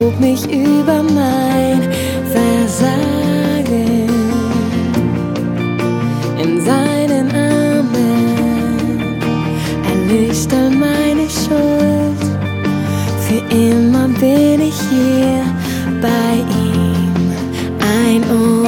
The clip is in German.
Hob mich über mein Versagen in seinen Armen, erlöst all meine Schuld. Für immer bin ich hier bei ihm, ein Ohr.